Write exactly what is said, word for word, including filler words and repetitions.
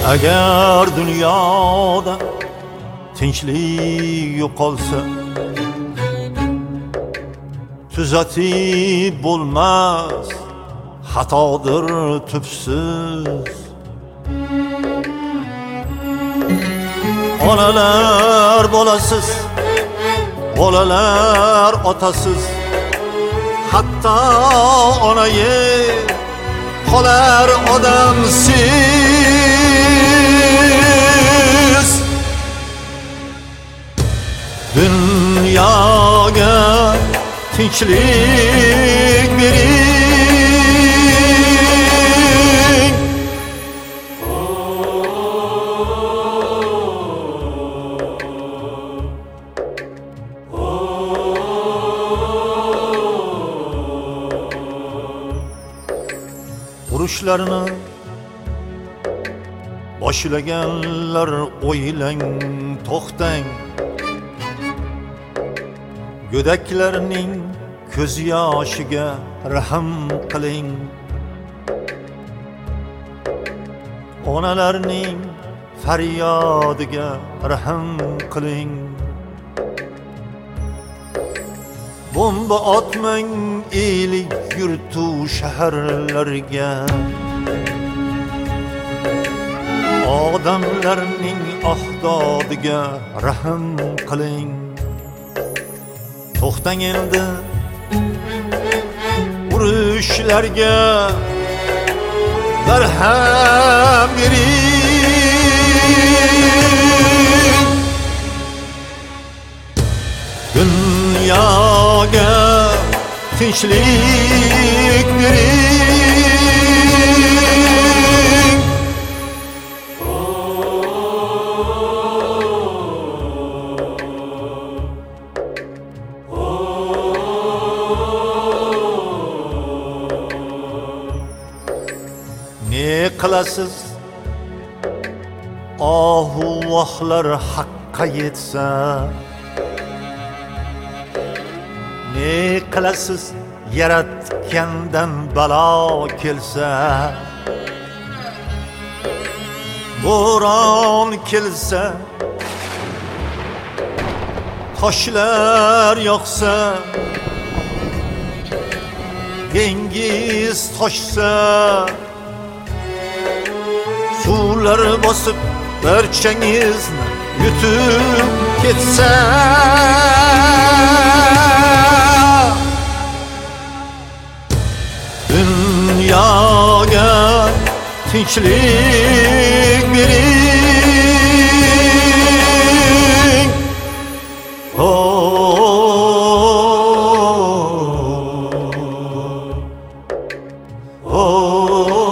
Agar dunyoda tinchlik yo'qolsa, tuzatib bo'lmas, xatodir tubsiz. Onalar bolasiz, bolalar otasiz, hatto onaga qolar odamsiz. Dunyoga tinchlik bering. Urushlarni boshlaganlar o'ylang, to'xtang. Go'daklarning ko'z yoshiga rahm qiling. Onalarning faryodiga rahm qiling. Bomba otmang elik yurtu shaharlarga. Odamlarning ahdodiga rahm qiling. To'xtang endi urushlarga, barham bering. Dunyoga tinchlik bering. Ne qilasiz ohu vohlar haqqa yetsa, ne qilasiz yaratgandan balo kelsa, bo'ron kelsa, toshlar yoqsa, dengiz toshsa, suvlar bosib barchangizni yutib ketsa, dunyoga tinchlik bering. Oh, oh, oh.